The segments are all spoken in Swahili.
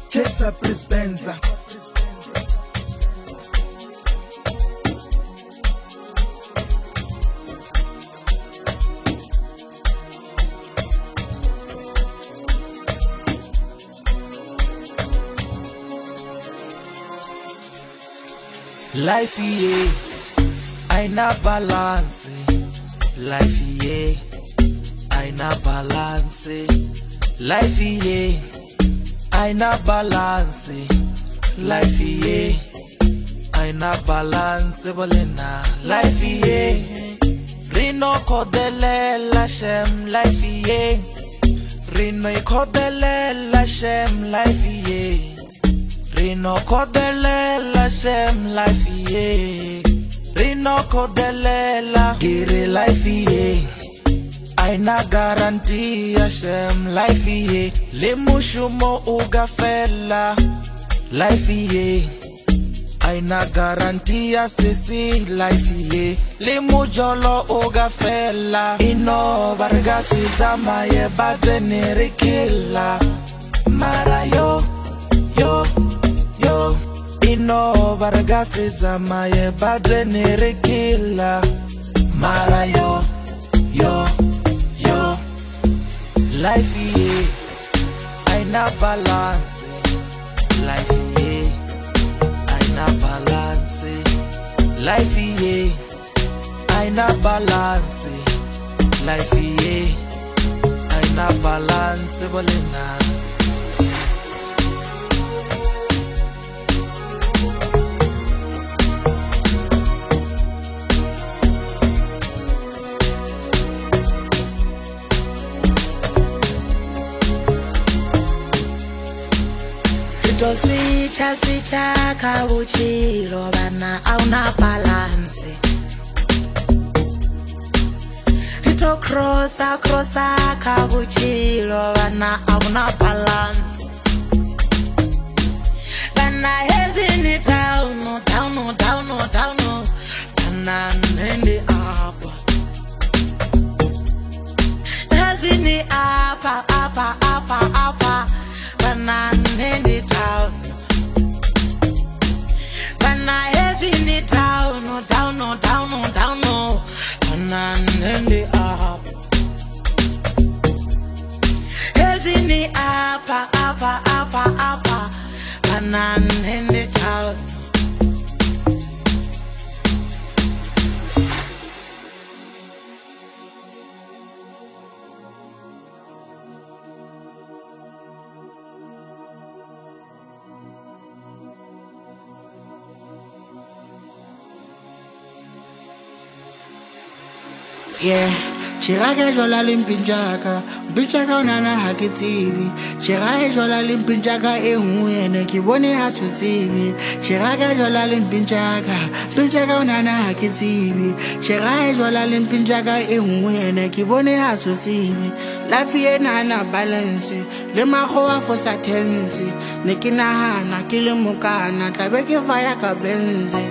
Chesa please Benza. Life yeah, aina balance. Life yeah, aina balance. Life yeah, aina balance. Life yeah, aina balance bolena. Life yeah, rino kodele la shem. Life yeah, rino kodele la shem. Life yeah. Rino kodele la shem. Life yeah, rino kodele la giri. Life yeah, aina guarantee ya shem. Life yeah, limushumo ugafela. Life yeah, aina guarantee ya sisi. Life yeah, limujolo ugafela. Ino bargasi zama ye bade nirikila. Mara yo ino baragasi zama ye badre nirikila. Mara yo life yeah, aina balance. Life yeah, aina balance. Life yeah, aina balance. Life yeah, aina balance bolena. To switcha kabuchilo bana auna balance. To crossa kabuchilo bana auna balance. Bana hezini down. Bana nende up. Hezini up. Bana nende down. Bana hezini down. Bana nende up. Hezini up. Bana nende down. Yeah, chirage jola limpinjaka, bichaka unana hakitibi. Chirage jola limpinjaka ene kibone hasutibi. Chirage jola limpinjaka, bichaka unana hakitibi. Chirage jola limpinjaka ene kibone hasutibi. Life yena na balance, le mahoa fosa tense. Nekina hana kile mukana, tabeke fire kabenze.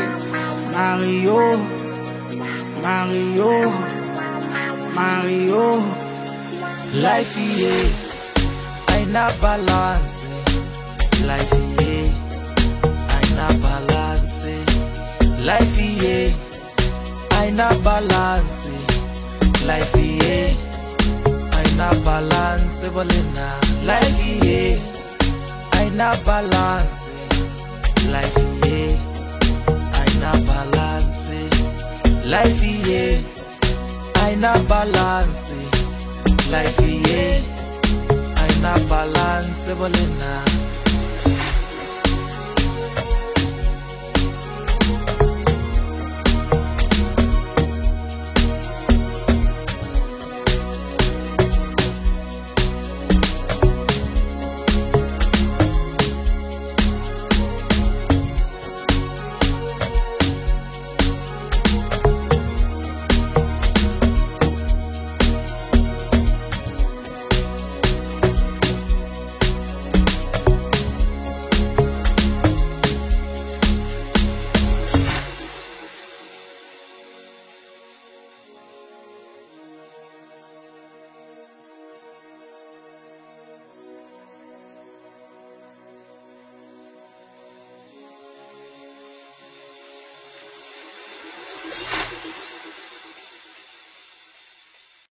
Mario. Life yeah, aina balance. Life yeah, aina balance. Life yeah, aina balance. Life yeah, aina balance bolena. Life yeah, aina balance. Life yeah, aina balance. Life yeah, aina balance. Life yeah, aina balance bolena.